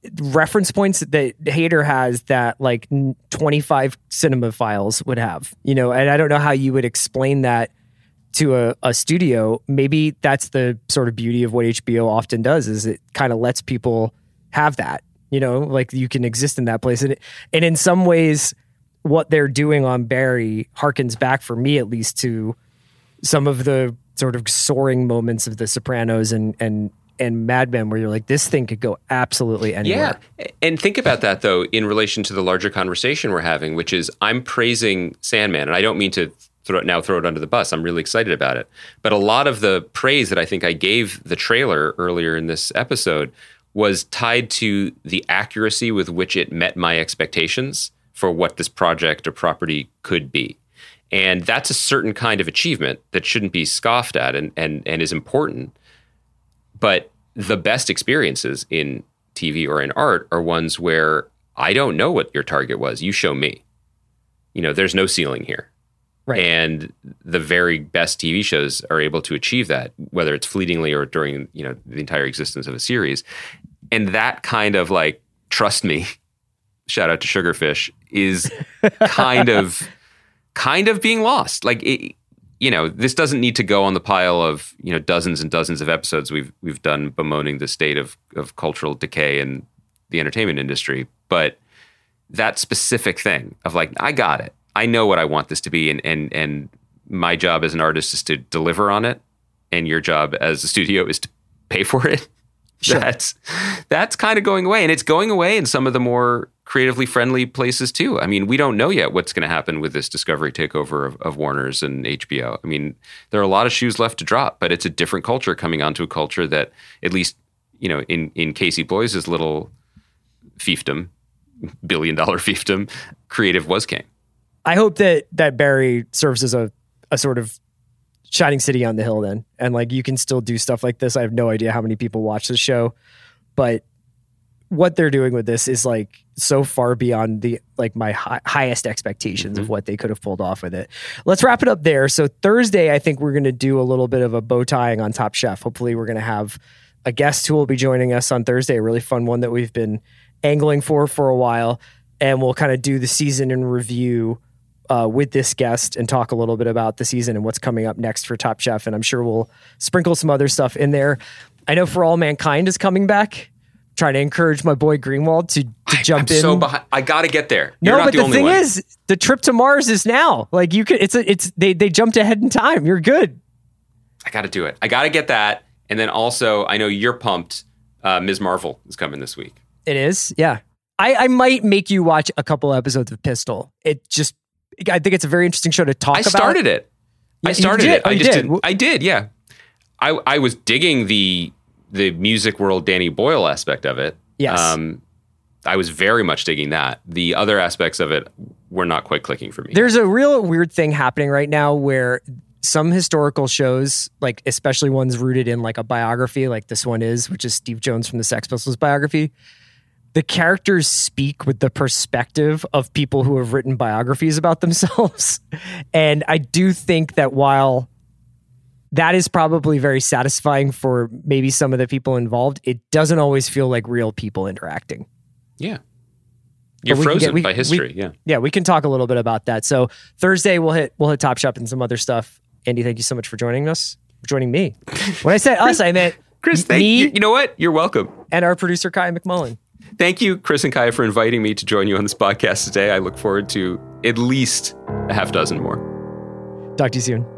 reference points that Hader has that like 25 cinema files would have, and I don't know how you would explain that to a studio. Maybe that's the sort of beauty of what HBO often does, is it kind of lets people have that, like you can exist in that place. And in some ways, what they're doing on Barry harkens back, for me at least, to some of the sort of soaring moments of The Sopranos and Mad Men, where you're like, this thing could go absolutely anywhere. Yeah. And think about that, though, in relation to the larger conversation we're having, which is I'm praising Sandman, and I don't mean to throw it under the bus. I'm really excited about it. But a lot of the praise that I think I gave the trailer earlier in this episode was tied to the accuracy with which it met my expectations for what this project or property could be. And that's a certain kind of achievement that shouldn't be scoffed at and is important. But the best experiences in TV or in art are ones where I don't know what your target was. You show me. There's no ceiling here. Right. And the very best TV shows are able to achieve that, whether it's fleetingly or during, the entire existence of a series. And that kind of like, trust me, shout out to Sugarfish, is kind of being lost. Like, this doesn't need to go on the pile of, dozens and dozens of episodes we've done bemoaning the state of cultural decay in the entertainment industry. But that specific thing of like, I got it. I know what I want this to be. And my job as an artist is to deliver on it. And your job as a studio is to pay for it. Sure. That's kind of going away. And it's going away in some of the more creatively friendly places too. I mean, we don't know yet what's going to happen with this Discovery takeover of Warner's and HBO. I mean, there are a lot of shoes left to drop, but it's a different culture coming onto a culture that, at least, in Casey Bloys's little fiefdom, $1 billion fiefdom, creative was king. I hope that Barry serves as a sort of shining city on the hill then. And like, you can still do stuff like this. I have no idea how many people watch this show, but what they're doing with this is like so far beyond the like my highest expectations of what they could have pulled off with it. Let's wrap it up there. So Thursday, I think we're going to do a little bit of a bow tying on Top Chef. Hopefully we're going to have a guest who will be joining us on Thursday, a really fun one that we've been angling for a while. And we'll kind of do the season in review with this guest and talk a little bit about the season and what's coming up next for Top Chef. And I'm sure we'll sprinkle some other stuff in there. I know For All Mankind is coming back. Trying to encourage my boy Greenwald to jump in. So behind. I got to get there. You're not the thing is, the trip to Mars is now. Like you could, they jumped ahead in time. You're good. I got to do it. I got to get that. And then also, I know you're pumped. Ms. Marvel is coming this week. It is, yeah. I might make you watch a couple episodes of Pistol. I think it's a very interesting show to talk about. I started it. I did. Yeah. I was digging the music world Danny Boyle aspect of it. Yes. I was very much digging that. The other aspects of it were not quite clicking for me. There's a real weird thing happening right now where some historical shows, like especially ones rooted in like a biography, like this one is, which is Steve Jones from the Sex Pistols biography, the characters speak with the perspective of people who have written biographies about themselves. And I do think that while that is probably very satisfying for maybe some of the people involved, it doesn't always feel like real people interacting. Yeah. You're frozen by history. Yeah, we can talk a little bit about that. So Thursday we'll hit Top Shop and some other stuff. Andy, thank you so much for joining us. For joining me. When I said us, I meant Chris, thank you. You know what? You're welcome. And our producer, Kaya McMullen. Thank you, Chris and Kaya, for inviting me to join you on this podcast today. I look forward to at least a half dozen more. Talk to you soon.